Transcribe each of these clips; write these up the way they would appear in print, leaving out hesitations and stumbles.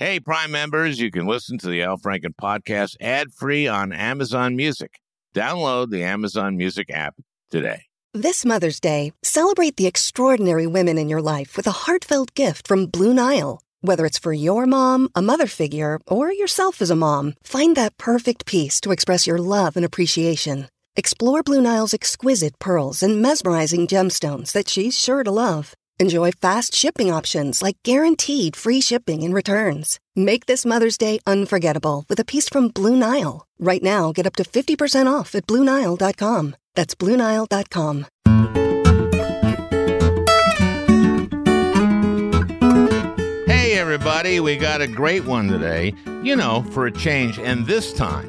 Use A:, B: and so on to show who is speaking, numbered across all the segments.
A: Hey, Prime members, you can listen to the Al Franken podcast ad-free on Amazon Music. Download the Amazon Music app today.
B: This Mother's Day, celebrate the extraordinary women in your life with a heartfelt gift from Blue Nile. Whether it's for your mom, a mother figure, or yourself as a mom, find that perfect piece to express your love and appreciation. Explore Blue Nile's exquisite pearls and mesmerizing gemstones that she's sure to love. Enjoy fast shipping options like guaranteed free shipping and returns. Make this Mother's Day unforgettable with a piece from Blue Nile. Right now, get up to 50% off at BlueNile.com. That's BlueNile.com.
A: Hey, everybody, we got a great one today, for a change. And this time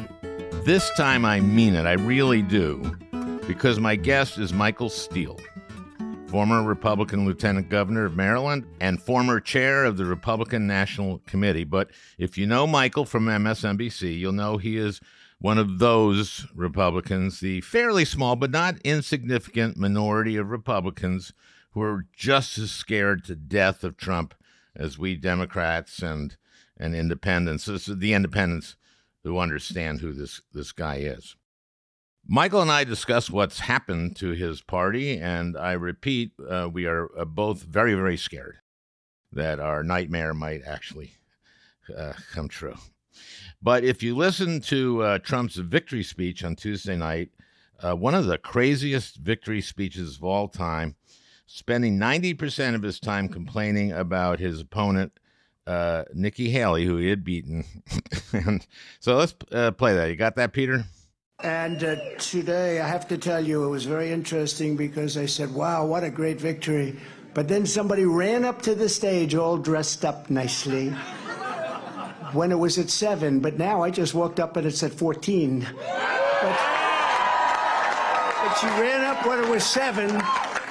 A: I mean it, I really do, because my guest is Michael Steele, former Republican Lieutenant Governor of Maryland and former chair of the Republican National Committee. But if you know Michael from MSNBC, you'll know he is one of those Republicans, the fairly small but not insignificant minority of Republicans who are just as scared to death of Trump as we Democrats and independents. This is the independents who understand who this guy is. Michael and I discussed what's happened to his party, and I repeat, we are both very, very scared that our nightmare might actually come true. But if you listen to Trump's victory speech on Tuesday night, one of the craziest victory speeches of all time, spending 90% of his time complaining about his opponent, Nikki Haley, who he had beaten. And so let's play that. You got that, Peter?
C: And today, I have to tell you, it was very interesting because I said, wow, what a great victory. But then somebody ran up to the stage all dressed up nicely when it was at 7. But now I just walked up and it's at 14. But she ran up when it was 7.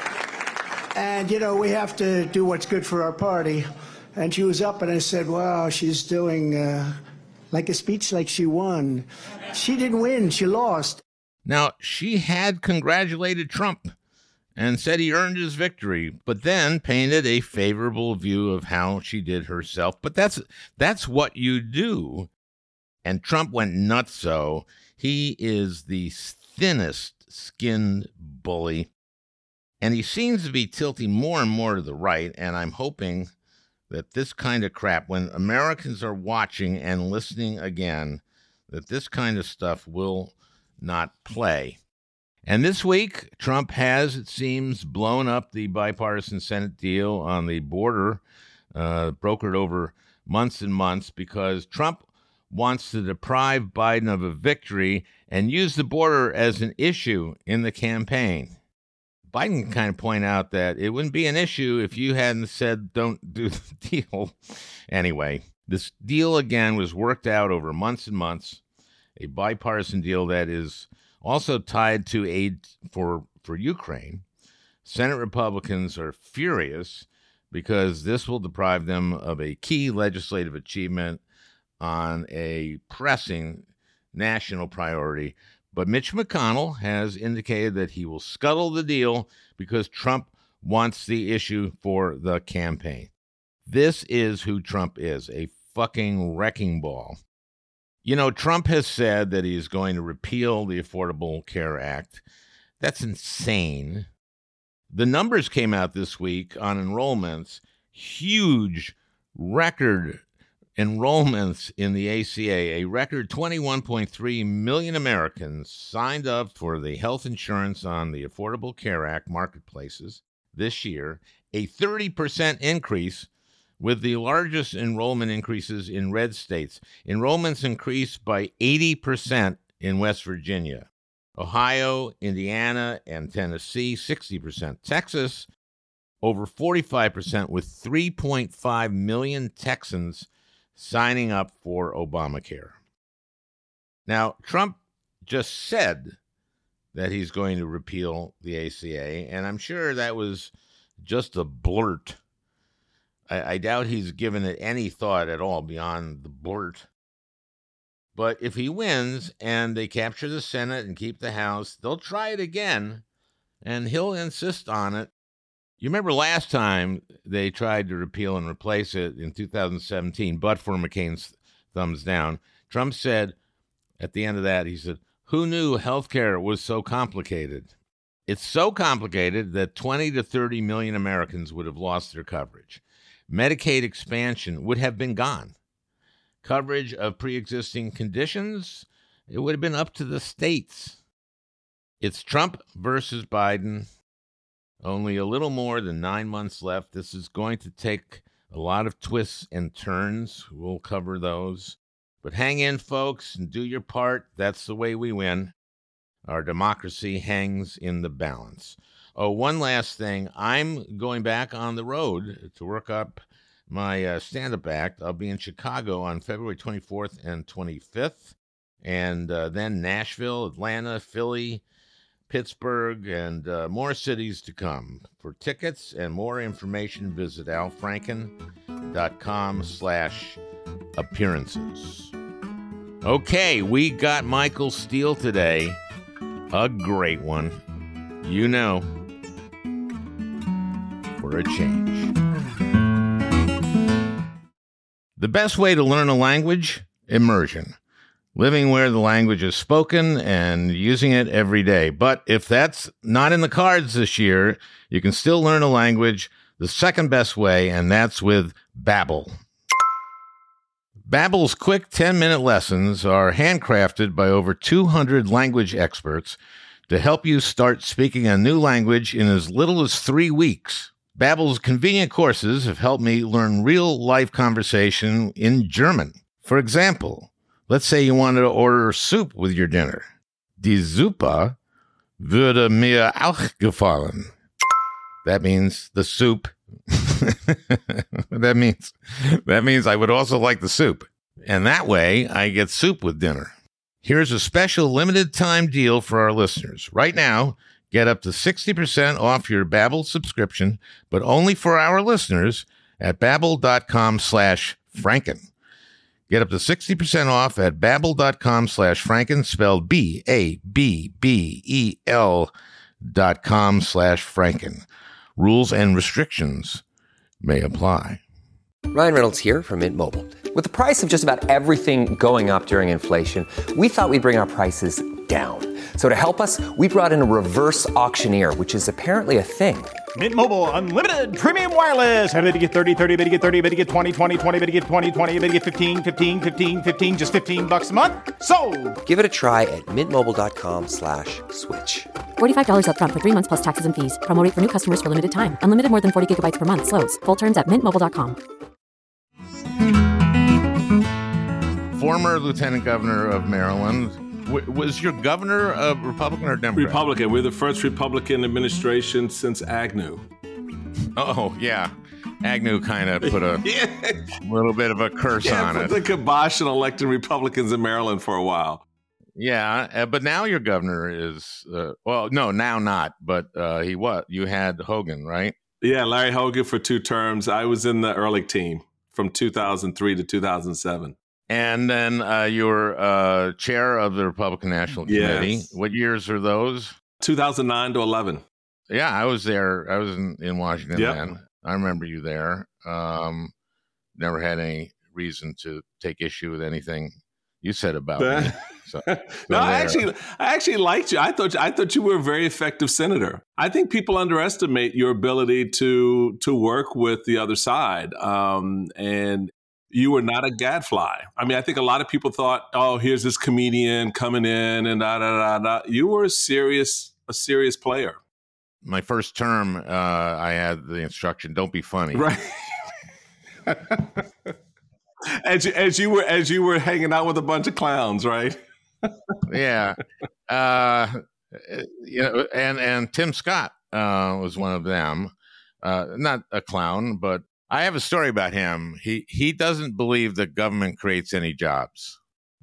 C: And, we have to do what's good for our party. And she was up and I said, wow, she's doing like a speech like she won. She didn't win, she lost.
A: Now, she had congratulated Trump and said he earned his victory, but then painted a favorable view of how she did herself. But that's what you do. And Trump went nuts. So he is the thinnest skinned bully. And he seems to be tilting more and more to the right. And I'm hoping that this kind of crap, when Americans are watching and listening again, that this kind of stuff will not play. And this week, Trump has, it seems, blown up the bipartisan Senate deal on the border, brokered over months and months, because Trump wants to deprive Biden of a victory and use the border as an issue in the campaign. Biden can kind of point out that it wouldn't be an issue if you hadn't said don't do the deal. Anyway, this deal again was worked out over months and months, a bipartisan deal that is also tied to aid for Ukraine. Senate Republicans are furious because this will deprive them of a key legislative achievement on a pressing national priority. But Mitch McConnell has indicated that he will scuttle the deal because Trump wants the issue for the campaign. This is who Trump is, a fucking wrecking ball. Trump has said that he's going to repeal the Affordable Care Act. That's insane. The numbers came out this week on enrollments, huge record enrollments in the ACA, a record 21.3 million Americans signed up for the health insurance on the Affordable Care Act marketplaces this year, a 30% increase, with the largest enrollment increases in red states. Enrollments increased by 80% in West Virginia, Ohio, Indiana, and Tennessee, 60%. Texas, over 45%, with 3.5 million Texans signing up for Obamacare. Now, Trump just said that he's going to repeal the ACA, and I'm sure that was just a blurt. I doubt he's given it any thought at all beyond the blurt. But if he wins and they capture the Senate and keep the House, they'll try it again, and he'll insist on it. You remember last time they tried to repeal and replace it in 2017, but for McCain's thumbs down. Trump said at the end of that, he said, "Who knew healthcare was so complicated?" It's so complicated that 20 to 30 million Americans would have lost their coverage. Medicaid expansion would have been gone. Coverage of pre-existing conditions, it would have been up to the states. It's Trump versus Biden. Only a little more than 9 months left. This is going to take a lot of twists and turns. We'll cover those. But hang in, folks, and do your part. That's the way we win. Our democracy hangs in the balance. Oh, one last thing. I'm going back on the road to work up my stand-up act. I'll be in Chicago on February 24th and 25th, and then Nashville, Atlanta, Philly, Pittsburgh, and more cities to come. For tickets and more information, visit alfranken.com/appearances. Okay, we got Michael Steele today. A great one. You know, for a change. The best way to learn a language? Immersion. Living where the language is spoken and using it every day. But if that's not in the cards this year, you can still learn a language the second best way, and that's with Babbel. Babbel's quick 10-minute lessons are handcrafted by over 200 language experts to help you start speaking a new language in as little as 3 weeks. Babbel's convenient courses have helped me learn real-life conversation in German. For example, let's say you wanted to order soup with your dinner. Die Suppe würde mir auch gefallen. That means the soup. That means I would also like the soup. And that way, I get soup with dinner. Here's a special limited time deal for our listeners. Right now, get up to 60% off your Babbel subscription, but only for our listeners at babbel.com/Franken. Get up to 60% off at babbel.com/Franken, spelled BABBEL.com/Franken. Rules and restrictions may apply.
D: Ryan Reynolds here from Mint Mobile. With the price of just about everything going up during inflation, we thought we'd bring our prices down. So to help us, we brought in a reverse auctioneer, which is apparently a thing.
E: Mint Mobile Unlimited Premium Wireless. How to get 30, 30, bit to get 30, bit to get 20, 20, 20, bit to get 20, 20, bit to get 15, 15, 15, 15, just $15 a month? Sold!
D: Give it a try at mintmobile.com/switch.
F: $45 up front for 3 months plus taxes and fees. Promo rate for new customers for limited time. Unlimited more than 40 gigabytes per month. Slows full terms at mintmobile.com.
A: Former Lieutenant Governor of Maryland. Was your governor a Republican or Democrat?
G: Republican. We're the first Republican administration since Agnew.
A: Oh, yeah. Agnew kind of put a little bit of a curse on it.
G: The kibosh on electing Republicans in Maryland for a while.
A: Yeah, but now your governor is, now not, but he was. You had Hogan, right?
G: Yeah, Larry Hogan for 2 terms. I was in the Ehrlich team from 2003 to 2007.
A: And then you were chair of the Republican National Committee.
G: Yes.
A: What years are those?
G: 2009 to 11.
A: Yeah, I was there. I was in Washington then. I remember you there. Never had any reason to take issue with anything you said about me. So
G: I actually liked you. I thought you were a very effective senator. I think people underestimate your ability to work with the other side. And you were not a gadfly. I mean, I think a lot of people thought, oh, here's this comedian coming in and da da da da. You were a serious player.
A: My first term, I had the instruction, don't be funny.
G: Right. as you were hanging out with a bunch of clowns, right?
A: Yeah. And Tim Scott was one of them. Not a clown, but I have a story about him. He doesn't believe that government creates any jobs.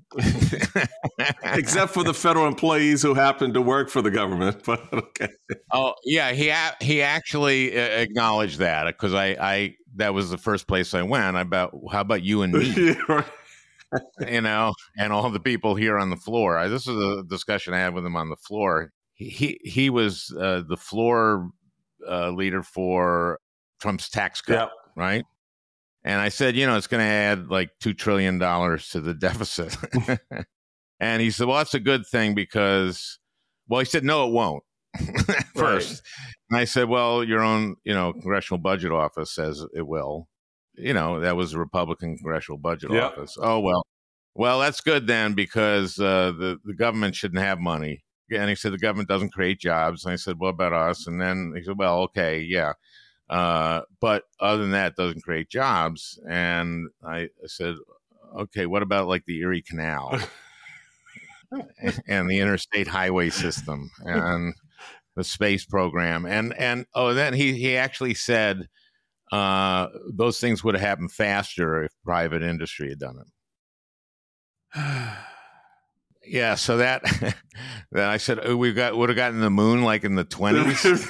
G: Except for the federal employees who happen to work for the government. But okay.
A: Oh, yeah, he actually acknowledged that because I that was the first place I went. How about you and me?
G: Yeah, right.
A: And all the people here on the floor. This is a discussion I had with him on the floor. He was the floor leader for Trump's tax cut, right? And I said, it's going to add like $2 trillion to the deficit. And he said, well, that's a good thing because, he said, no, it won't. First. Right. And I said, well, your own, Congressional Budget Office says it will. That was a Republican Congressional Budget Office. Oh, well, that's good then because the government shouldn't have money. And he said, the government doesn't create jobs. And I said, what about us? And then he said, well, okay, yeah. But other than that, it doesn't create jobs. And I said, okay, what about like the Erie Canal and the interstate highway system and the space program? And then he actually said those things would have happened faster if private industry had done it. Yeah, so that then I said would have gotten the moon like in the 20s.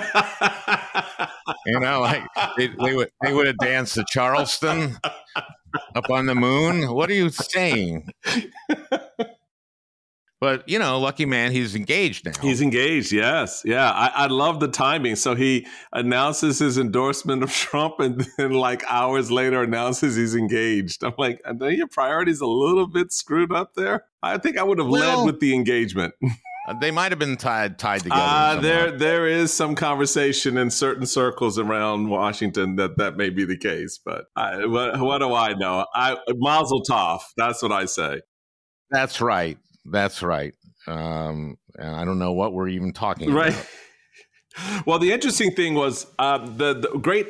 A: Like they would have danced to Charleston up on the moon. What are you saying? But, lucky man, he's engaged now.
G: He's engaged, yes. Yeah, I love the timing. So he announces his endorsement of Trump and then like hours later announces he's engaged. I'm like, I know your priorities a little bit screwed up there. I think I would have led with the engagement.
A: They might have been tied together.
G: There is some conversation in certain circles around Washington that may be the case. But what do I know? Mazel tov. That's what I say.
A: That's right. And I don't know what we're even talking about.
G: Well, the interesting thing was the great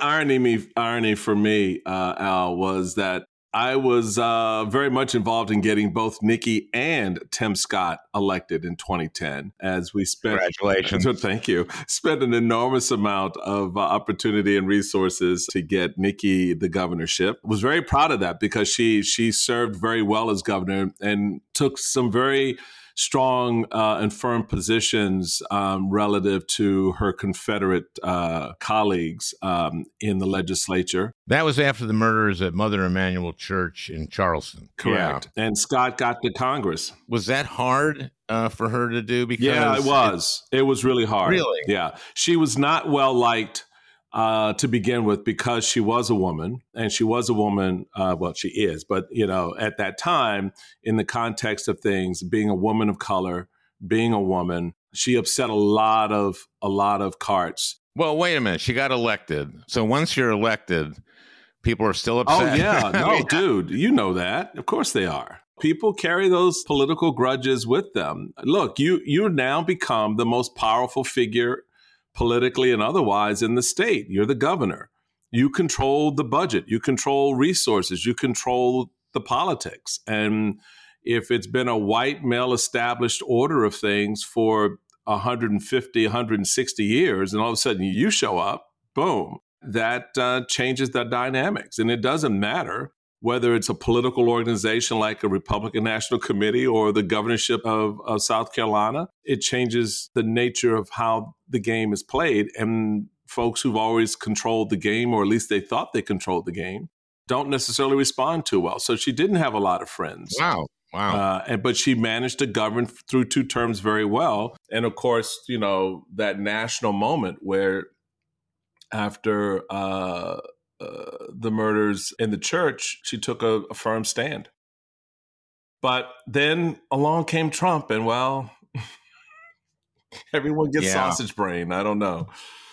G: irony for me, Al, was that I was very much involved in getting both Nikki and Tim Scott elected in 2010 as we spent.
A: Congratulations.
G: Thank you. Spent an enormous amount of opportunity and resources to get Nikki the governorship. Was very proud of that because she served very well as governor and took some very strong and firm positions relative to her Confederate colleagues in the legislature.
A: That was after the murders at Mother Emanuel Church in Charleston.
G: Correct. Yeah. And Scott got to Congress.
A: Was that hard for her to do? Because
G: yeah, it was. It was really hard.
A: Really?
G: Yeah. She was not well liked to begin with because she was a woman, and she was a woman. She is, but at that time, in the context of things, being a woman of color, being a woman, she upset a lot of carts.
A: Well, wait a minute. She got elected. So once you're elected, people are still upset.
G: Oh yeah, no, dude, you know that. Of course they are. People carry those political grudges with them. Look, you now become the most powerful figure politically and otherwise in the state. You're the governor. You control the budget. You control resources. You control the politics. And if it's been a white male established order of things for 150, 160 years, and all of a sudden you show up, boom, that changes the dynamics. And it doesn't matter whether it's a political organization like a Republican National Committee or the governorship of South Carolina. It changes the nature of how the game is played. And folks who've always controlled the game, or at least they thought they controlled the game, don't necessarily respond too well. So she didn't have a lot of friends.
A: Wow.
G: But she managed to govern through 2 terms very well. And of course, that national moment where after the murders in the church, she took a firm stand. But then along came Trump, and everyone gets sausage brain. I don't know.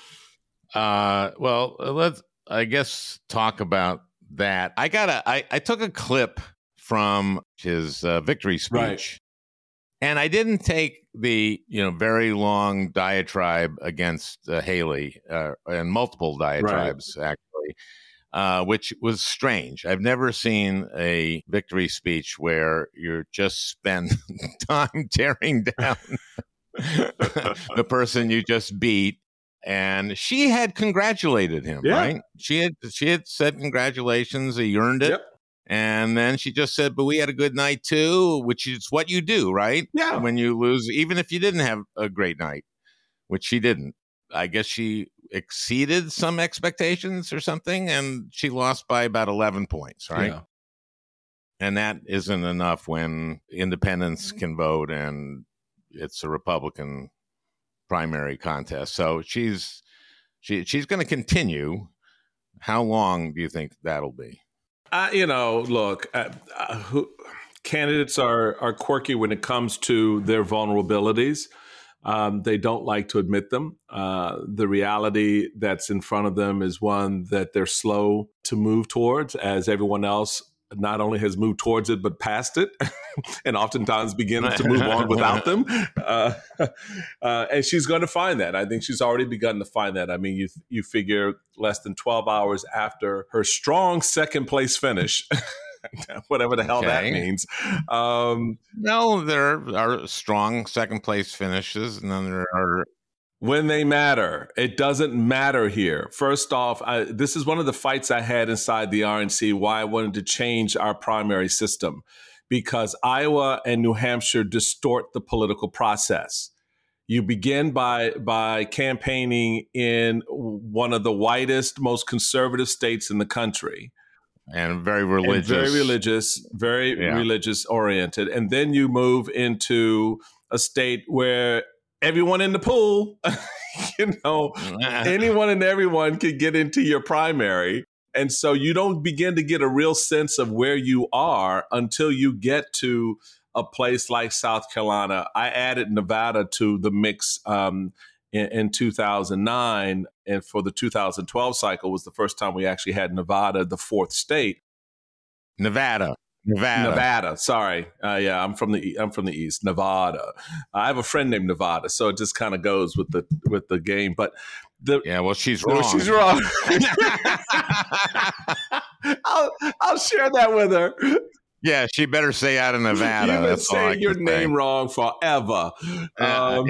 A: Let's, I guess, talk about that. I took a clip from his victory speech,
G: right,
A: and I didn't take the very long diatribe against Haley and multiple diatribes, right, actually, which was strange. I've never seen a victory speech where you're just spend time tearing down the person you just beat. And she had congratulated him, right? She had said congratulations, he earned it.
G: Yep.
A: And then she just said, but we had a good night too, which is what you do, right?
G: Yeah.
A: When you lose, even if you didn't have a great night, which she didn't. I guess she exceeded some expectations or something, and she lost by about 11 points, right?
G: Yeah.
A: And that isn't enough when independents can vote and it's a Republican primary contest. So she's she's going to continue. How long do you think that'll be?
G: Look, candidates are quirky when it comes to their vulnerabilities. They don't like to admit them. The reality that's in front of them is one that they're slow to move towards, as everyone else not only has moved towards it, but past it, and oftentimes begins to move on without them. And she's going to find that. I think she's already begun to find that. I mean, you figure less than 12 hours after her strong second place finish, whatever the hell that means.
A: No, there are strong second place finishes, and then there are...
G: When they matter. It doesn't matter here. First off, this is one of the fights I had inside the RNC, why I wanted to change our primary system, because Iowa and New Hampshire distort the political process. You begin by campaigning in one of the whitest, most conservative states in the country.
A: And very religious.
G: Very religious oriented. And then you move into a state where everyone in the pool, anyone and everyone can get into your primary. And so you don't begin to get a real sense of where you are until you get to a place like South Carolina. I added Nevada to the mix in 2009. And for the 2012 cycle was the first time we actually had Nevada, the fourth state.
A: Nevada.
G: Sorry. I'm from the East. Nevada. I have a friend named Nevada, so it just kind of goes with the game. But
A: she's wrong.
G: She's wrong. I'll share that with her.
A: Yeah, she better stay out of Nevada.
G: You've been saying your name wrong forever.
A: But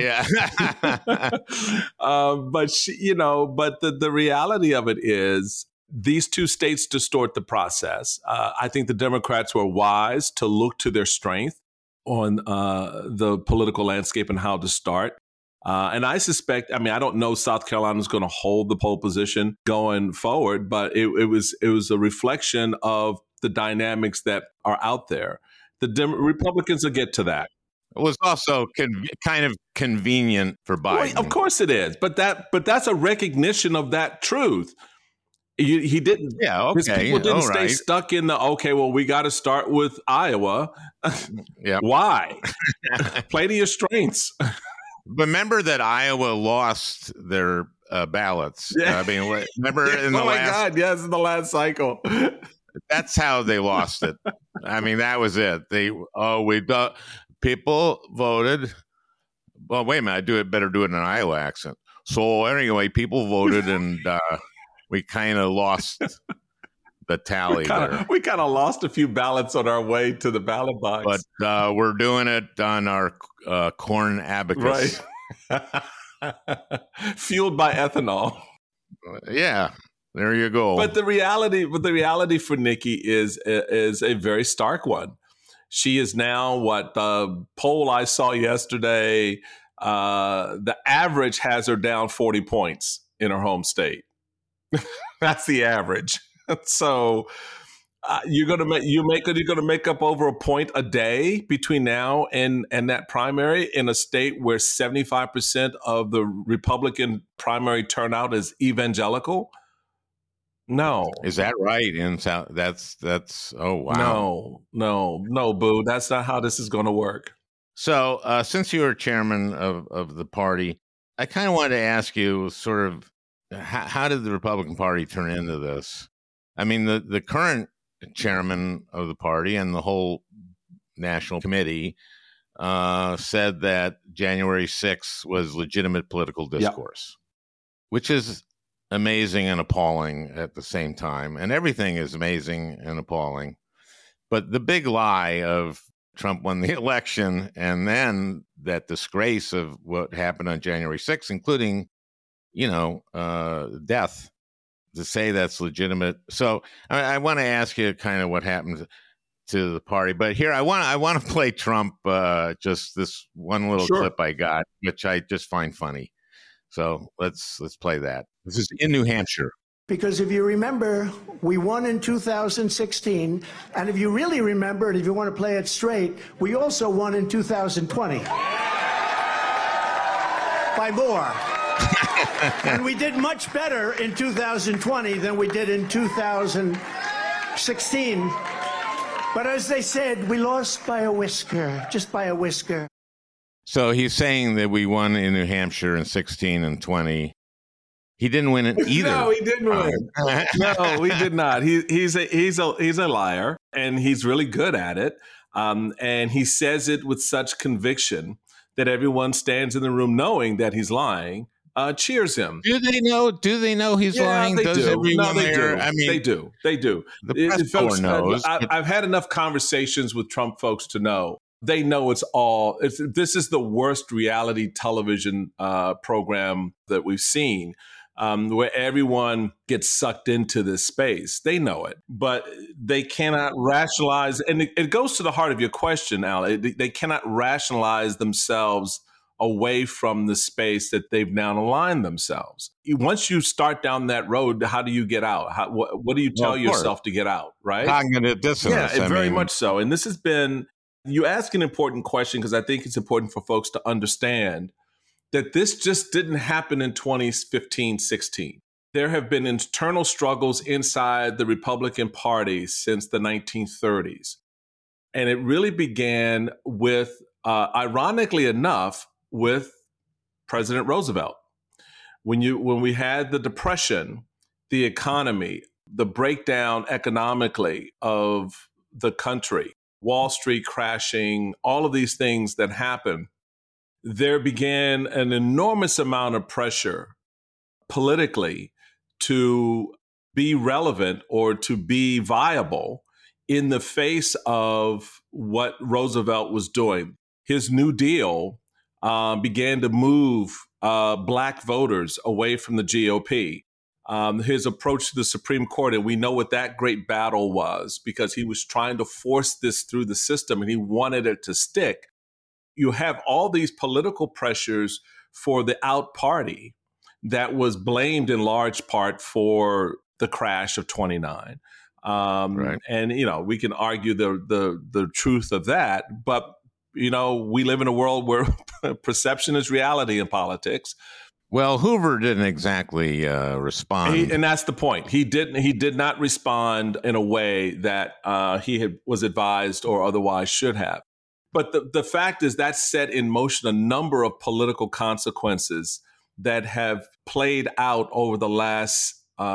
G: the reality of it is, these two states distort the process. I think the Democrats were wise to look to their strength on the political landscape and how to start. And I suspect, I don't know South Carolina is going to hold the pole position going forward, but it was a reflection of the dynamics that are out there. The Republicans will get to that.
A: It was also kind of convenient for Biden.
G: Well, of course it is, but that's a recognition of that truth. He didn't.
A: Yeah, okay.
G: His people didn't stay stuck in we got to start with Iowa.
A: Yeah.
G: Why? Play to your strengths.
A: Remember that Iowa lost their ballots.
G: Yeah.
A: Remember in the
G: God, yes, in the last cycle.
A: That's how they lost it. That was it. People voted. Well, wait a minute. I better do it in an Iowa accent. So anyway, people voted, and we kind of lost the tally there.
G: We kind of lost a few ballots on our way to the ballot box.
A: But we're doing it on our corn abacus.
G: Right. Fueled by ethanol.
A: Yeah, there you go.
G: But the reality for Nikki is a very stark one. She is now the poll I saw yesterday, the average has her down 40 points in her home state. That's the average. So you're gonna make up over a point a day between now and that primary in a state where 75% of the Republican primary turnout is evangelical. No,
A: is that right? In South, that's oh wow.
G: No, boo. That's not how this is going to work.
A: So since you were chairman of the party, I kind of wanted to ask you sort of how did the Republican Party turn into this? The current chairman of the party and the whole national committee said that January 6th was legitimate political discourse, which is amazing and appalling at the same time. And everything is amazing and appalling. But the big lie of Trump won the election and then that disgrace of what happened on January 6th, including, death, to say that's legitimate. So I want to ask you kind of what happened to the party. But here, I want to play Trump, just this one little clip I got, which I just find funny. So let's play that. This is in New Hampshire.
C: Because if you remember, we won in 2016. And if you really remember, and if you want to play it straight, we also won in 2020. By more. And we did much better in 2020 than we did in 2016. But as they said, we lost by a whisker, just by a whisker.
A: So he's saying that we won in New Hampshire in 16 and 20. He didn't win it either.
G: No, he didn't win. No, we did not. He's a liar, and he's really good at it. And he says it with such conviction that everyone stands in the room knowing that he's lying, cheers him.
A: Do they know he's lying?
G: They
A: Does
G: do.
A: Everyone
G: No, they
A: there?
G: do.
A: I mean,
G: They do.
A: The press corps knows.
G: I've had enough conversations with Trump folks to know. They know it's all. This is the worst reality television program that we've seen, where everyone gets sucked into this space. They know it, but they cannot rationalize. And it goes to the heart of your question, Al. They cannot rationalize themselves away from the space that they've now aligned themselves. Once you start down that road, how do you get out? What do you tell yourself to get out, right?
A: Cognitive dissonance.
G: Yeah, very much so. And this has been, you ask an important question because I think it's important for folks to understand that this just didn't happen in 2015, 16. There have been internal struggles inside the Republican Party since the 1930s. And it really began with, ironically enough, with President Roosevelt. When we had the Depression, the economy, the breakdown economically of the country, Wall Street crashing, all of these things that happened, there began an enormous amount of pressure politically to be relevant or to be viable in the face of what Roosevelt was doing. His New Deal began to move Black voters away from the GOP. His approach to the Supreme Court, and we know what that great battle was because he was trying to force this through the system and he wanted it to stick. You have all these political pressures for the out party that was blamed in large part for the crash of 29. Right. And, we can argue the truth of that, but we live in a world where perception is reality in politics.
A: Well, Hoover didn't exactly respond.
G: And that's the point. He did not respond in a way that he was advised or otherwise should have. But the fact is that set in motion a number of political consequences that have played out over the last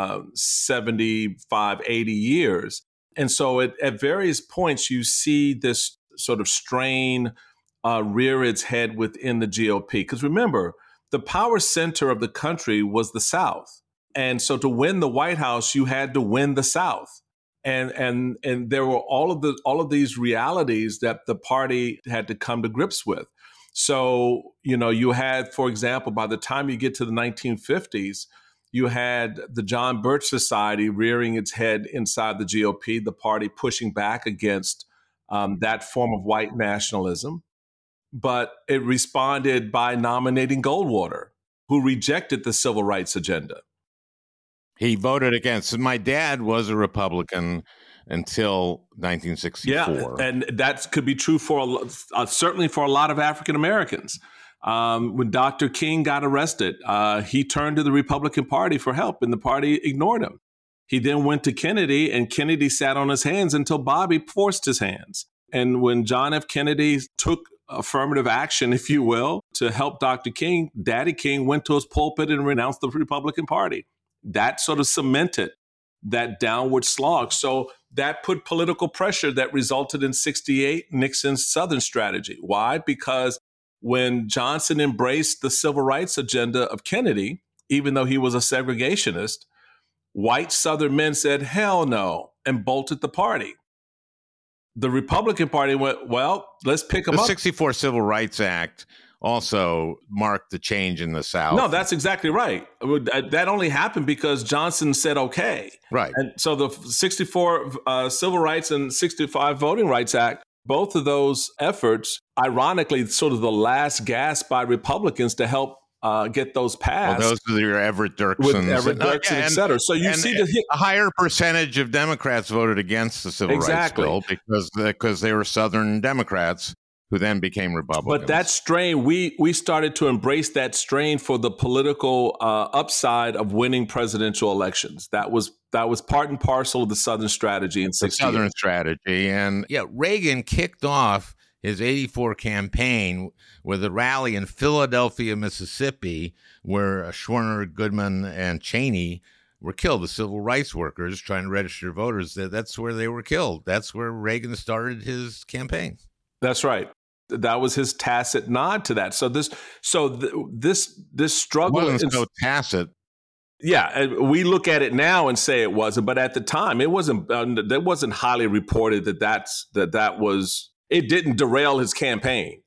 G: 75, 80 years. And so at various points, you see this sort of strain rear its head within the GOP. Because remember, the power center of the country was the South. And so to win the White House, you had to win the South. And there were all of these realities that the party had to come to grips with. So, you had, for example, by the time you get to the 1950s, you had the John Birch Society rearing its head inside the GOP, the party pushing back against that form of white nationalism. But it responded by nominating Goldwater, who rejected the civil rights agenda.
A: He voted against. My dad was a Republican until 1964.
G: Yeah, and that could be true for certainly for a lot of African Americans. When Dr. King got arrested, he turned to the Republican Party for help, and the party ignored him. He then went to Kennedy, and Kennedy sat on his hands until Bobby forced his hands. And when John F. Kennedy took affirmative action, if you will, to help Dr. King, Daddy King went to his pulpit and renounced the Republican Party. That sort of cemented that downward slog. So that put political pressure that resulted in 68 Nixon's Southern strategy. Why? Because when Johnson embraced the civil rights agenda of Kennedy, even though he was a segregationist, white Southern men said, hell no, and bolted the party. The Republican Party went, well, let's pick them up.
A: The 64 Civil Rights Act also marked the change in the South.
G: No, that's exactly right. That only happened because Johnson said okay.
A: Right.
G: And so the 64 Civil Rights and 65 Voting Rights Act, both of those efforts, ironically, sort of the last gasp by Republicans to help get those passed.
A: Well, those are your Everett Dirksen.
G: With Everett Dirksen, et cetera. So you see
A: a higher percentage of Democrats voted against the Civil Rights Bill because they were Southern Democrats. who then became Republicans.
G: But that strain, we started to embrace that strain for the political upside of winning presidential elections. That was part and parcel of the Southern strategy in 1968.
A: The Southern strategy. And Reagan kicked off his 1984 campaign with a rally in Philadelphia, Mississippi, where Schwerner, Goodman, and Cheney were killed. The civil rights workers trying to register voters, that's where they were killed. That's where Reagan started his campaign.
G: That's right. That was his tacit nod to that. So this struggle
A: wasn't so tacit.
G: Yeah, we look at it now and say it wasn't, but at the time it wasn't. That wasn't highly reported that was. It didn't derail his campaign.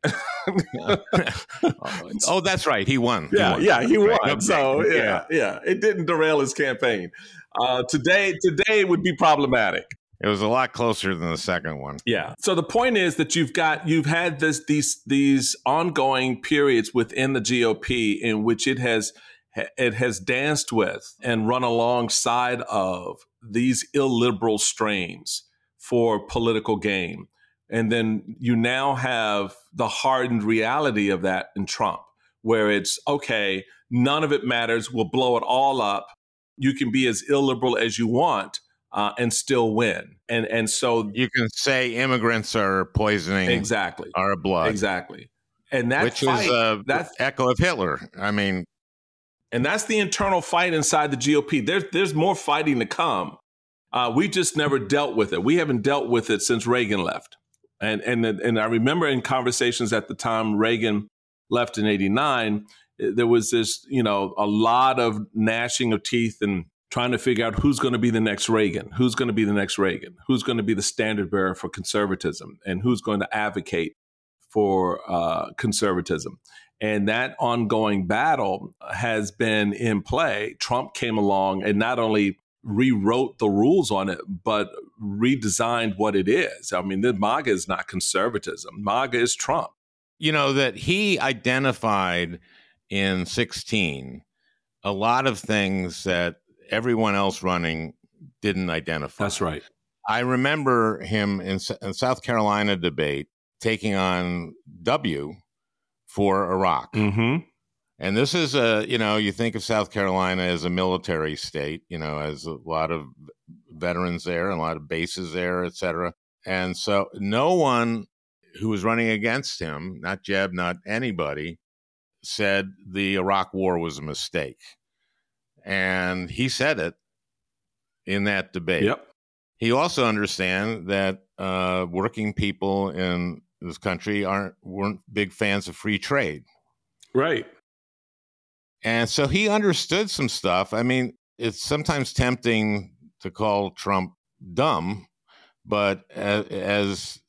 A: Oh, that's right. He won.
G: He won.
A: Right. Okay.
G: So it didn't derail his campaign. Today it would be problematic.
A: It was a lot closer than the second one.
G: Yeah. So the point is that you've had these ongoing periods within the GOP in which it has danced with and run alongside of these illiberal strains for political gain. And then you now have the hardened reality of that in Trump, where it's, okay, none of it matters. We'll blow it all up. You can be as illiberal as you want. And still win. And so
A: you can say immigrants are poisoning our blood.
G: Exactly. And that
A: which is that's echo of Hitler. I mean,
G: and that's the internal fight inside the GOP. There's more fighting to come. We just never dealt with it. We haven't dealt with it since Reagan left. And I remember in conversations at the time Reagan left in 1989, there was this, a lot of gnashing of teeth and trying to figure out who's going to be the next Reagan, who's going to be the next Reagan, who's going to be the standard bearer for conservatism, and who's going to advocate for conservatism. And that ongoing battle has been in play. Trump came along and not only rewrote the rules on it, but redesigned what it is. I mean, the MAGA is not conservatism. MAGA is Trump.
A: That he identified in 2016 a lot of things that everyone else running didn't identify.
G: That's right.
A: I remember him in South Carolina debate taking on W for Iraq.
G: Mm-hmm.
A: And this is you think of South Carolina as a military state, as a lot of veterans there and a lot of bases there, et cetera. And so no one who was running against him, not Jeb, not anybody, said the Iraq war was a mistake. And he said it in that debate.
G: Yep.
A: He also understands that working people in this country weren't big fans of free trade.
G: Right.
A: And so he understood some stuff. I mean, it's sometimes tempting to call Trump dumb, but as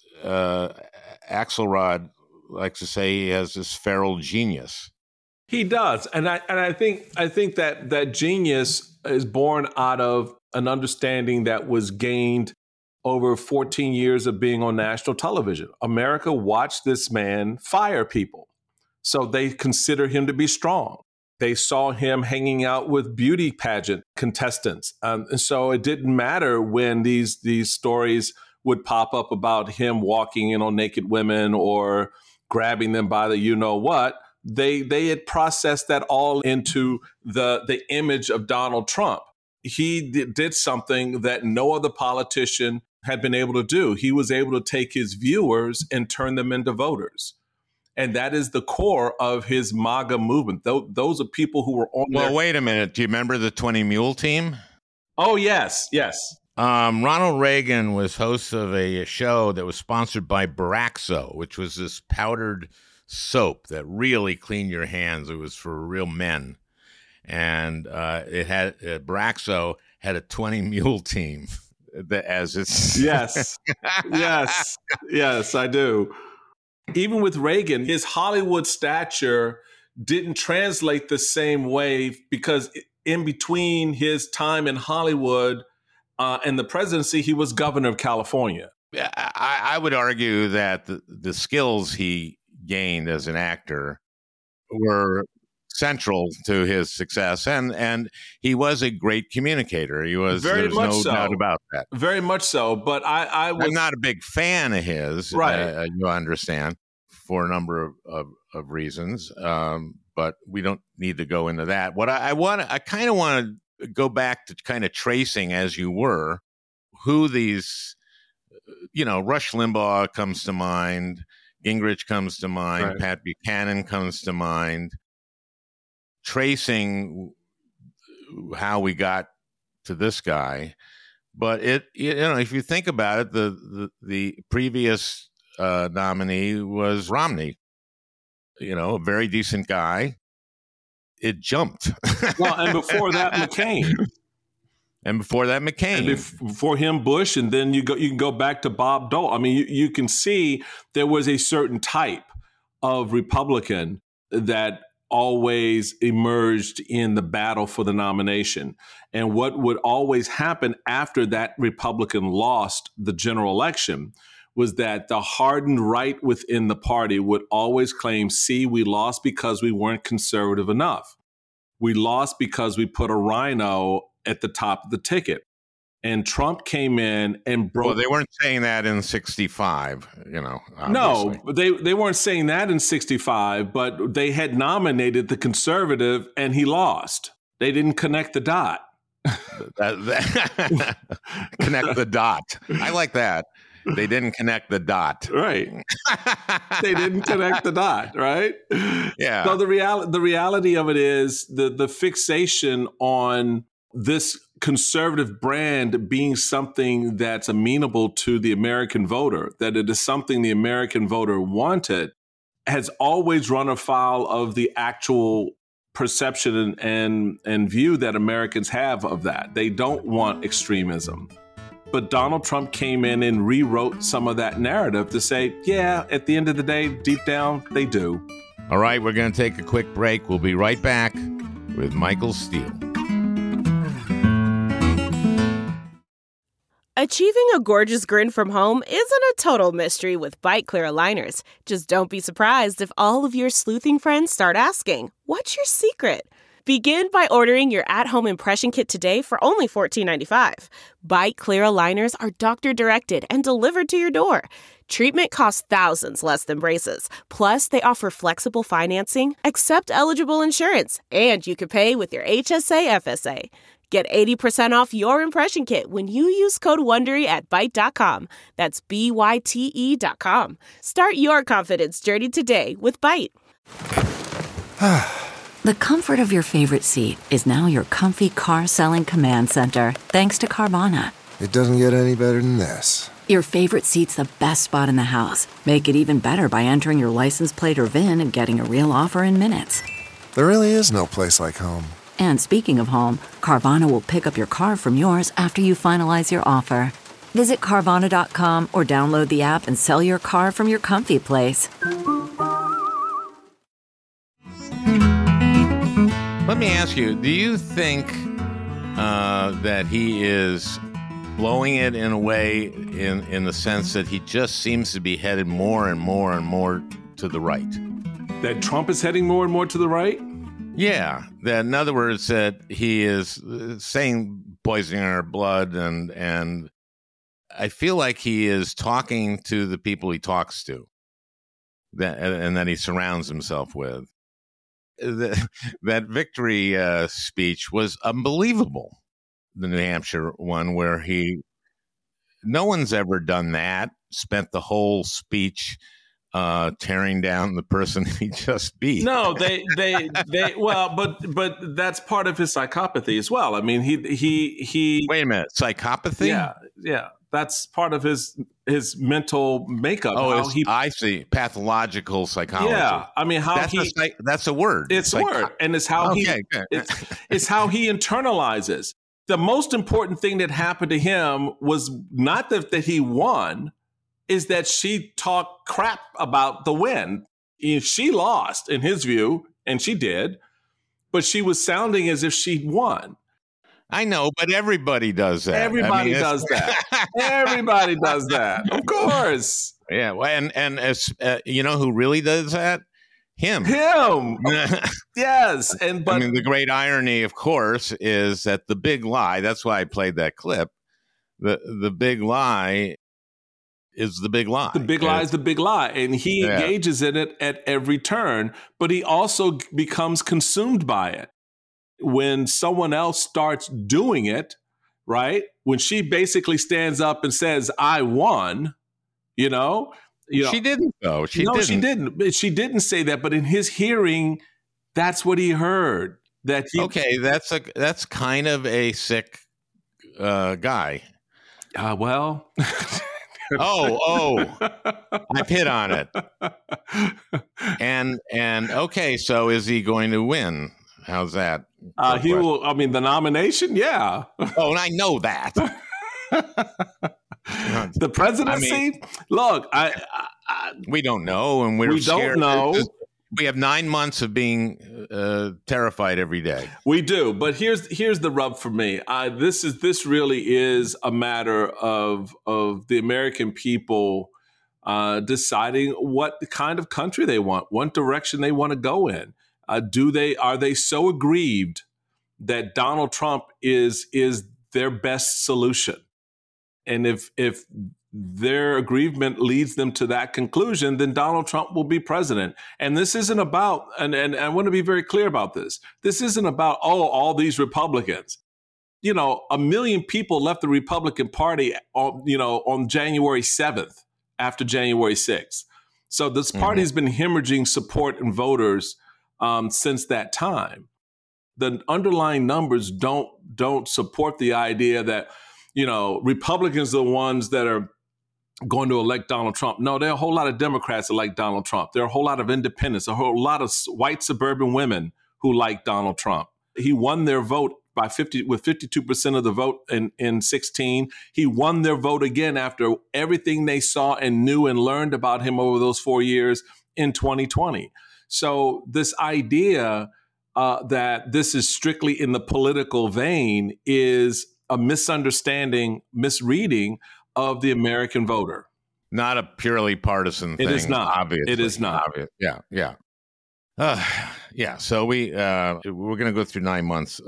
A: Axelrod likes to say, he has this feral genius.
G: He does, and I think that genius is born out of an understanding that was gained over 14 years of being on national television. America watched this man fire people, so they consider him to be strong. They saw him hanging out with beauty pageant contestants, and so it didn't matter when these stories would pop up about him walking in on naked women or grabbing them by the you-know-what. They had processed that all into the image of Donald Trump. He did something that no other politician had been able to do. He was able to take his viewers and turn them into voters. And that is the core of his MAGA movement. Those are people who were on
A: Well, wait a minute. Do you remember the 20 Mule team?
G: Oh, yes.
A: Ronald Reagan was host of a show that was sponsored by Baraxo, which was this powdered soap that really cleaned your hands. It was for real men. And it had Baraxo had a 20 Mule team as its
G: yes, I do. Even with Reagan, his Hollywood stature didn't translate the same way because in between his time in Hollywood and the presidency, he was governor of California.
A: I would argue that the skills he gained as an actor were central to his success, and he was a great communicator. He was
G: there's no
A: doubt about that.
G: Very much so. But I'm
A: not a big fan of his,
G: right?
A: You understand. for a number of reasons, but we don't need to go into that. What I kind of want to go back to kind of tracing, as you were, who these, Rush Limbaugh comes to mind, Gingrich comes to mind,
G: right.
A: Pat Buchanan comes to mind, tracing how we got to this guy. But if you think about it, the previous nominee was Romney, a very decent guy. It jumped.
G: Well, and before that, McCain.
A: And before that, McCain.
G: And before him, Bush, and then you can go back to Bob Dole. I mean, you can see there was a certain type of Republican that always emerged in the battle for the nomination. And what would always happen after that Republican lost the general election was that the hardened right within the party would always claim, see, we lost because we weren't conservative enough. We lost because we put a rhino at the top of the ticket. And Trump came in and broke.
A: Well, they weren't saying that in 65, obviously.
G: No, they weren't saying that in 65, but they had nominated the conservative and he lost. They didn't connect the dot.
A: Connect the dot. I like that. They didn't connect the dot.
G: Right. They didn't connect the dot, right?
A: Yeah.
G: So the reality of it is the fixation on this conservative brand being something that's amenable to the American voter, that it is something the American voter wanted, has always run afoul of the actual perception and view that Americans have of that. They don't want extremism. But Donald Trump came in and rewrote some of that narrative to say, yeah, at the end of the day, deep down, they do.
A: All right, we're going to take a quick break. We'll be right back with Michael Steele.
H: Achieving a gorgeous grin from home isn't a total mystery with Byte Clear aligners. Just don't be surprised if all of your sleuthing friends start asking, what's your secret? Begin by ordering your at-home impression kit today for only $14.95. Byte Clear aligners are doctor-directed and delivered to your door. Treatment costs thousands less than braces. Plus, they offer flexible financing, accept eligible insurance, and you can pay with your HSA FSA. Get 80% off your impression kit when you use code WONDERY at Byte.com. That's BYTE.com. Start your confidence journey today with Byte.
I: The comfort of your favorite seat is now your comfy car-selling command center, thanks to Carvana.
J: It doesn't get any better than this.
I: Your favorite seat's the best spot in the house. Make it even better by entering your license plate or VIN and getting a real offer in minutes.
J: There really is no place like home.
I: And speaking of home, Carvana will pick up your car from yours after you finalize your offer. Visit Carvana.com or download the app and sell your car from your comfy place.
A: Let me ask you, do you think that he is blowing it in a way in the sense that he just seems to be headed more and more and more to the right?
G: That Trump is heading more and more to the right?
A: Yeah, that in other words, that he is saying poisoning our blood, and I feel like he is talking to the people he talks to, and that he surrounds himself with. That victory speech was unbelievable. The New Hampshire one, where no one's ever done that. Spent the whole speech tearing down the person he just beat.
G: No, they well, but that's part of his psychopathy as well. I mean, he
A: Wait a minute, psychopathy?
G: Yeah. That's part of his mental makeup.
A: Oh, I see. Pathological psychology.
G: Yeah, I mean,
A: that's a word.
G: It's a word, and it's how it's how he internalizes. The most important thing that happened to him was not that he won, is that she talked crap about the win. She lost, in his view, and she did, but she was sounding as if she'd won.
A: I know, but everybody does that.
G: Everybody does that. Everybody does that. Of course.
A: Yeah. Well, and as you know who really does that? Him.
G: Yes. But I mean,
A: the great irony, of course, is that the big lie, that's why I played that clip. The big lie is the big lie.
G: The big lie is the big lie. And he engages in it at every turn, but he also becomes consumed by it. When someone else starts doing it, right? When she basically stands up and says, I won, you know.
A: She didn't, though. She didn't.
G: She didn't say that, but in his hearing, that's what he heard.
A: Okay, that's kind of a sick guy.
G: Well.
A: I've hit on it. And okay, so is he going to win? How's that?
G: He will. I mean, the nomination, yeah.
A: Oh, and I know that.
G: The presidency. Look,
A: we don't know, and we
G: don't know.
A: We have 9 months of being terrified every day.
G: We do, but here's the rub for me. This really is a matter of the American people deciding what kind of country they want, what direction they want to go in. Are they so aggrieved that Donald Trump is their best solution? And if their aggrievement leads them to that conclusion, then Donald Trump will be president. And this isn't about, and I want to be very clear about this. This isn't about, all these Republicans. 1 million people left the Republican Party on January 7th after January 6th. So this party has been hemorrhaging support and voters since that time. The underlying numbers don't support the idea that, Republicans are the ones that are going to elect Donald Trump. No, there are a whole lot of Democrats that like Donald Trump. There are a whole lot of independents, a whole lot of white suburban women who like Donald Trump. He won their vote with 52% of the vote in 16. He won their vote again after everything they saw and knew and learned about him over those 4 years in 2020. So this idea that this is strictly in the political vein is a misunderstanding, misreading of the American voter.
A: Not a purely partisan thing.
G: It is not.
A: Obviously.
G: It is not.
A: Yeah. So we're going to go through 9 months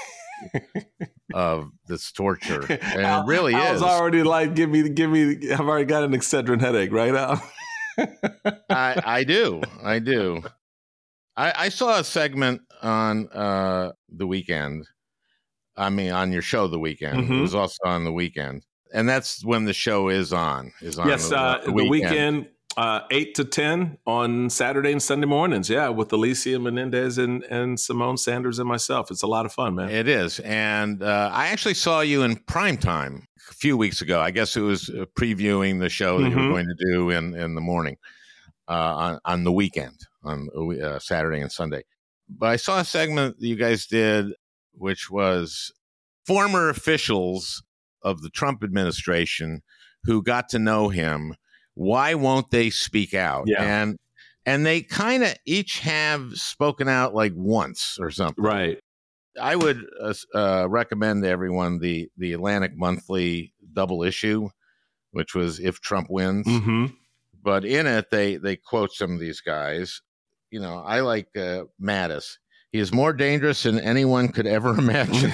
A: of this torture, and it really is.
G: I was already like, give me. I've already got an Excedrin headache, right now.
A: I do. I saw a segment on The Weekend. I mean, on your show, The Weekend.
G: Mm-hmm.
A: It was also on The Weekend. And that's when the show is on.
G: Yes, the weekend 8 to 10 on Saturday and Sunday mornings. Yeah, with Alicia Menendez and Simone Sanders and myself. It's a lot of fun, man.
A: It is. And I actually saw you in primetime a few weeks ago. I guess it was previewing the show that you were going to do in the morning on The Weekend, on Saturday and Sunday. But I saw a segment that you guys did, which was former officials of the Trump administration who got to know him. Why won't they speak out?
G: Yeah.
A: And they kind of each have spoken out like once or something.
G: Right.
A: I would recommend to everyone the Atlantic Monthly double issue, which was If Trump Wins.
G: Mm-hmm.
A: But in it, they quote some of these guys. I like Mattis. He is more dangerous than anyone could ever imagine.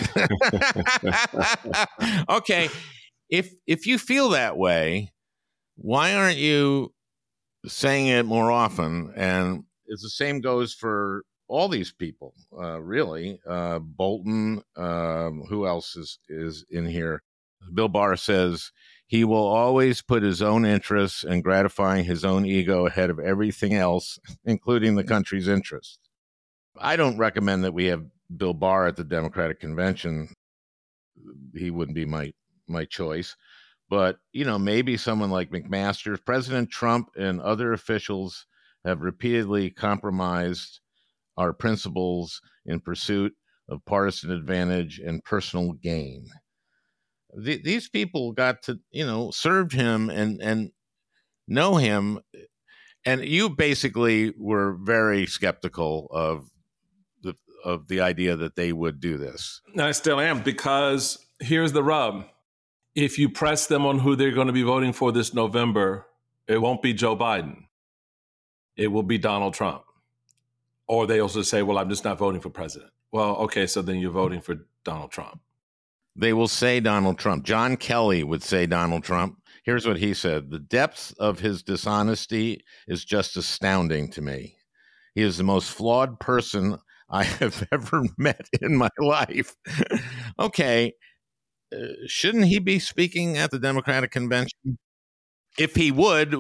A: Okay, if you feel that way, why aren't you saying it more often? And it's the same goes for all these people, really. Bolton, who else is in here? Bill Barr says he will always put his own interests and gratifying his own ego ahead of everything else, including the country's interests. I don't recommend that we have Bill Barr at the Democratic Convention. He wouldn't be my choice. But, maybe someone like McMaster. President Trump and other officials have repeatedly compromised our principles in pursuit of partisan advantage and personal gain. These people got to, served him and know him. And you basically were very skeptical of the idea that they would do this.
G: I still am, because here's the rub. If you press them on who they're going to be voting for this November, it won't be Joe Biden. It will be Donald Trump. Or they also say, well, I'm just not voting for president. Well, okay, so then you're voting for Donald Trump.
A: They will say Donald Trump. John Kelly would say Donald Trump. Here's what he said. The depth of his dishonesty is just astounding to me. He is the most flawed person I have ever met in my life. Okay. Shouldn't he be speaking at the Democratic convention? If he would,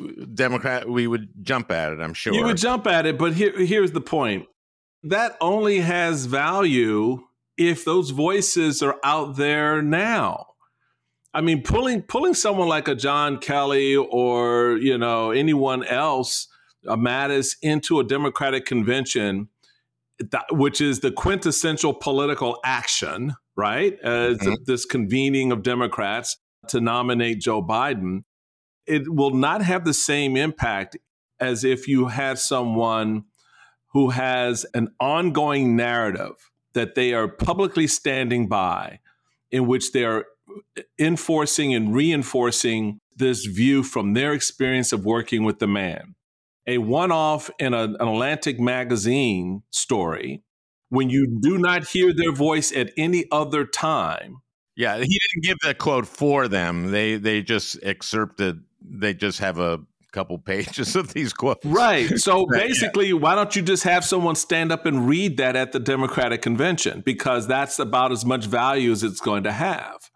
A: we would jump at it, I'm sure.
G: You would jump at it, but here's the point. That only has value if those voices are out there now. I mean, pulling someone like a John Kelly or, anyone else, Mattis, into a Democratic convention, which is the quintessential political action, right? This convening of Democrats to nominate Joe Biden. It will not have the same impact as if you had someone who has an ongoing narrative that they are publicly standing by, in which they are enforcing and reinforcing this view from their experience of working with the man. A one-off in an Atlantic magazine story, when you do not hear their voice at any other time.
A: Yeah, he didn't give that quote for them. They just excerpted. They just have a couple pages of these quotes.
G: Right. So basically, why don't you just have someone stand up and read that at the Democratic convention? Because that's about as much value as it's going to have.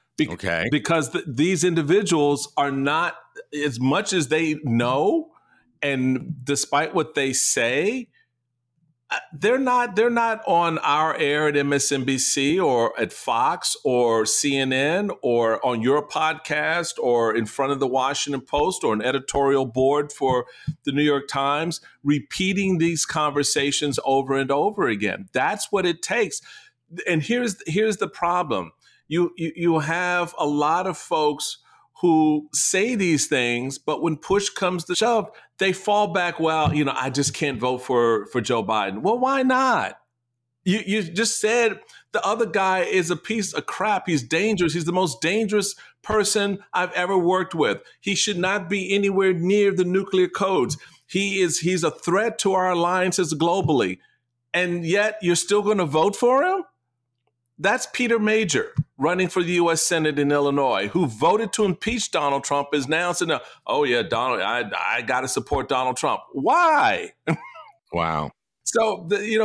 G: Because these individuals are not, as much as they know, and despite what they say, they're not on our air at MSNBC or at Fox or CNN or on your podcast or in front of the Washington Post or an editorial board for the New York Times, repeating these conversations over and over again. That's what it takes. And here's the problem. You have a lot of folks who say these things, but when push comes to shove, they fall back. Well, I just can't vote for Joe Biden. Well, why not? You just said the other guy is a piece of crap. He's dangerous. He's the most dangerous person I've ever worked with. He should not be anywhere near the nuclear codes. He's a threat to our alliances globally. And yet you're still going to vote for him? That's Peter Major, running for the U.S. Senate in Illinois, who voted to impeach Donald Trump, is now saying, oh, yeah, Donald, I got to support Donald Trump. Why?
A: Wow.
G: So,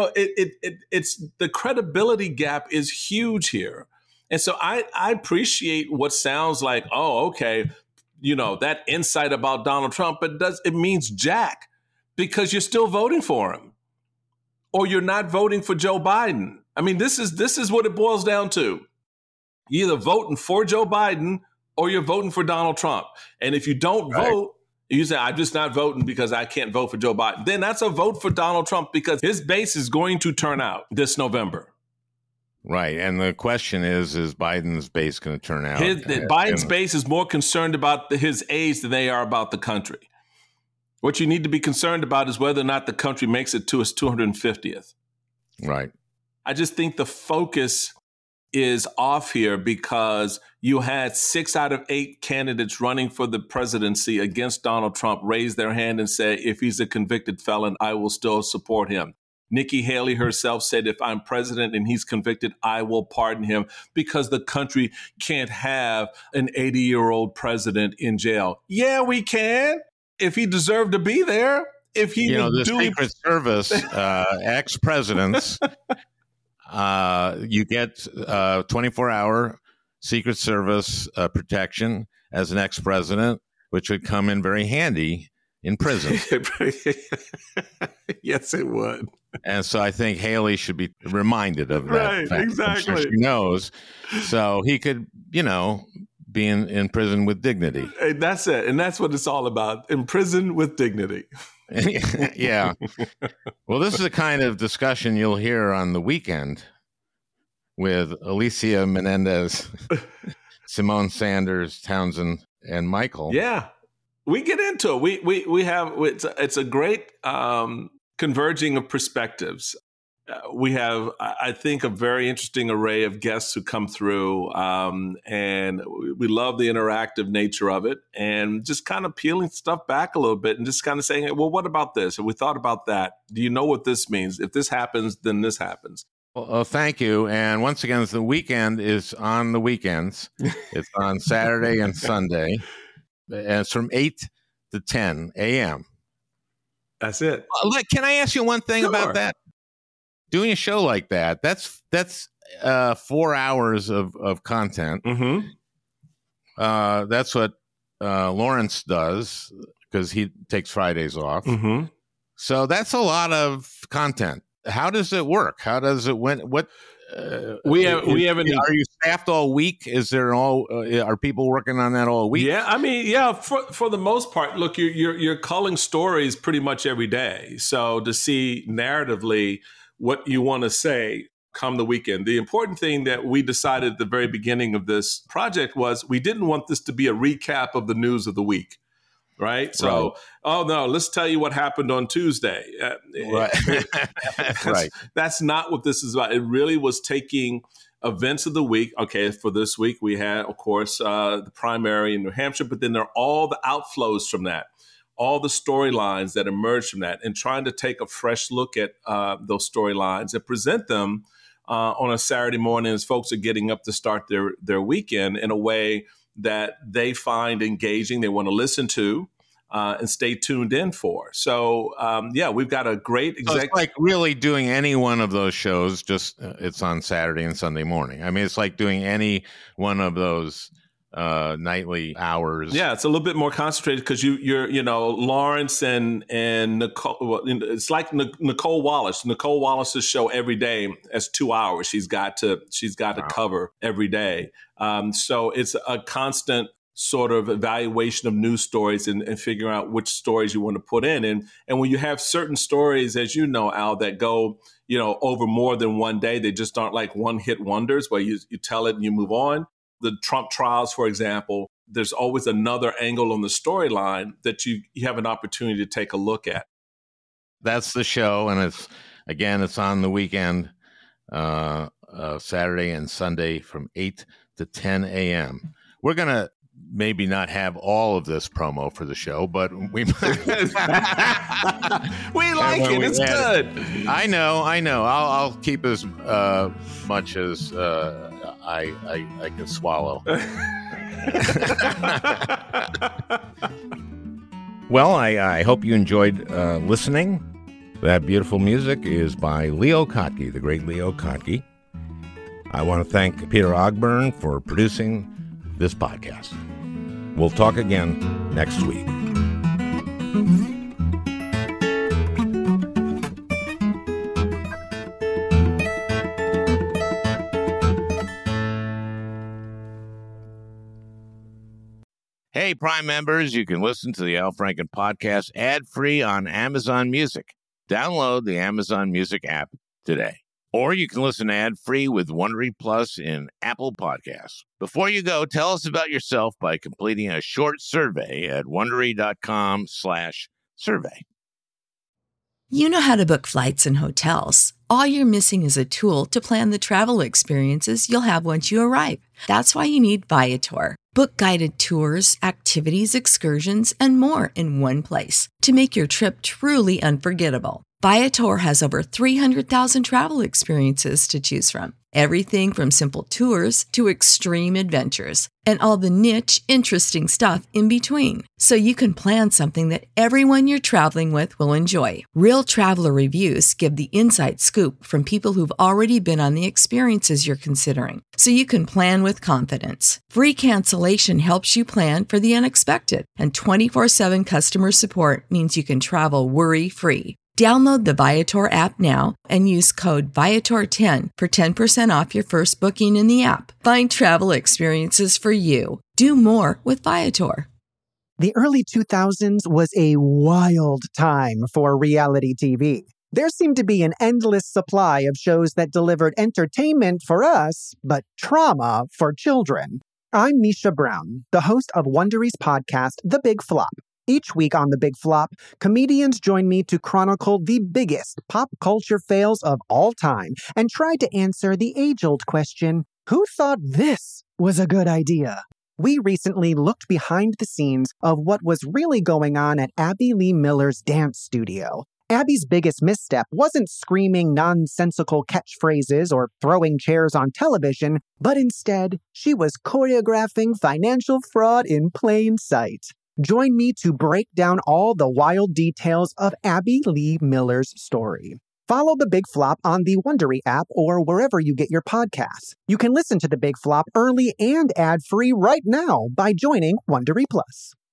G: it's the credibility gap is huge here. And so I appreciate what sounds like, oh, okay, that insight about Donald Trump, but it means jack, because you're still voting for him, or you're not voting for Joe Biden. I mean, this is what it boils down to. You're either voting for Joe Biden or you're voting for Donald Trump. And if you don't vote, you say, I'm just not voting because I can't vote for Joe Biden. Then that's a vote for Donald Trump, because his base is going to turn out this November.
A: Right. And the question is Biden's base going to turn out?
G: Biden's base is more concerned about his aides than they are about the country. What you need to be concerned about is whether or not the country makes it to its 250th.
A: Right.
G: I just think the focus is off here, because you had 6 out of 8 candidates running for the presidency against Donald Trump raise their hand and say, if he's a convicted felon, I will still support him. Nikki Haley herself said, if I'm president and he's convicted, I will pardon him, because the country can't have an 80-year-old president in jail. Yeah, we can, if he deserved to be there. If he
A: the Secret Service ex-presidents, you get 24-hour Secret Service protection as an ex-president, which would come in very handy in prison.
G: Yes, it would.
A: And so I think Haley should be reminded of that.
G: Right,
A: fact.
G: exactly.
A: I'm sure she knows. So he could, be in prison with dignity.
G: Hey, that's it. And that's what it's all about. In prison with dignity.
A: Yeah. Well, this is the kind of discussion you'll hear on the weekend with Alicia Menendez, Simone Sanders, Townsend, and Michael.
G: Yeah. We get into it. We have, it's a great converging of perspectives. We have, I think, a very interesting array of guests who come through, and we love the interactive nature of it, and just kind of peeling stuff back a little bit and just kind of saying, hey, well, what about this? Have we thought about that? Do you know what this means? If this happens, then this happens.
A: Well, thank you. And once again, the weekend is on the weekends. It's on Saturday and Sunday. And it's from 8 to 10 a.m.
G: That's it.
A: Can I ask you one thing
G: Sure.
A: about that? Doing a show like that, that's 4 hours of content.
G: Mm-hmm.
A: That's what Lawrence does because he takes Fridays off.
G: Mm-hmm.
A: So that's a lot of content. How does it work? How does it what?
G: We have an.
A: Are you staffed all week? Is there are people working on that all week?
G: Yeah, I mean, yeah. For the most part, look, you're culling stories pretty much every day. So to see narratively what you want to say come the weekend. The important thing that we decided at the very beginning of this project was we didn't want this to be a recap of the news of the week. Right. So,
A: right.
G: Oh, no, let's tell you what happened on Tuesday.
A: Right. Right.
G: That's not what this is about. It really was taking events of the week. Okay. For this week, we had, of course, the primary in New Hampshire, but then there are all the outflows from that, all the storylines that emerge from that, and trying to take a fresh look at those storylines and present them on a Saturday morning as folks are getting up to start their weekend in a way that they find engaging, they want to listen to, and stay tuned in for. So, we've got a great
A: So it's like really doing any one of those shows, just it's on Saturday and Sunday morning. I mean, it's like doing any one of those nightly hours.
G: Yeah, it's a little bit more concentrated because you're Lawrence and Nicole. Well, it's like Nicole Wallace. Nicole Wallace's show every day is 2 hours. She's got to cover every day. So it's a constant sort of evaluation of news stories and figuring out which stories you want to put in. And when you have certain stories, as you know, Al, that go over more than one day, they just aren't like one hit wonders where you tell it and you move on. The Trump trials, for example, there's always another angle on the storyline that you have an opportunity to take a look at.
A: That's the show, and it's on the weekend, Saturday and Sunday from 8 to 10 a.m. We're going to maybe not have all of this promo for the show, but we
G: we like it. It's good.
A: I know. I'll keep as much as I can swallow. Well, I hope you enjoyed listening. That beautiful music is by Leo Kottke, the great Leo Kottke. I want to thank Peter Ogburn for producing this podcast. We'll talk again next week. Hey, Prime members, you can listen to the Al Franken podcast ad-free on Amazon Music. Download the Amazon Music app today. Or you can listen ad-free with Wondery Plus in Apple Podcasts. Before you go, tell us about yourself by completing a short survey at Wondery.com/survey.
K: You know how to book flights and hotels. All you're missing is a tool to plan the travel experiences you'll have once you arrive. That's why you need Viator. Book guided tours, activities, excursions, and more in one place to make your trip truly unforgettable. Viator has over 300,000 travel experiences to choose from. Everything from simple tours to extreme adventures and all the niche, interesting stuff in between. So you can plan something that everyone you're traveling with will enjoy. Real traveler reviews give the inside scoop from people who've already been on the experiences you're considering. So you can plan with confidence. Free cancellation helps you plan for the unexpected. And 24/7 customer support means you can travel worry-free. Download the Viator app now and use code Viator10 for 10% off your first booking in the app. Find travel experiences for you. Do more with Viator.
L: The early 2000s was a wild time for reality TV. There seemed to be an endless supply of shows that delivered entertainment for us, but trauma for children. I'm Misha Brown, the host of Wondery's podcast, The Big Flop. Each week on The Big Flop, comedians join me to chronicle the biggest pop culture fails of all time and try to answer the age-old question, who thought this was a good idea? We recently looked behind the scenes of what was really going on at Abby Lee Miller's dance studio Abby's biggest misstep wasn't screaming nonsensical catchphrases or throwing chairs on television, but instead, she was choreographing financial fraud in plain sight. Join me to break down all the wild details of Abby Lee Miller's story. Follow The Big Flop on the Wondery app or wherever you get your podcasts. You can listen to The Big Flop early and ad-free right now by joining Wondery Plus.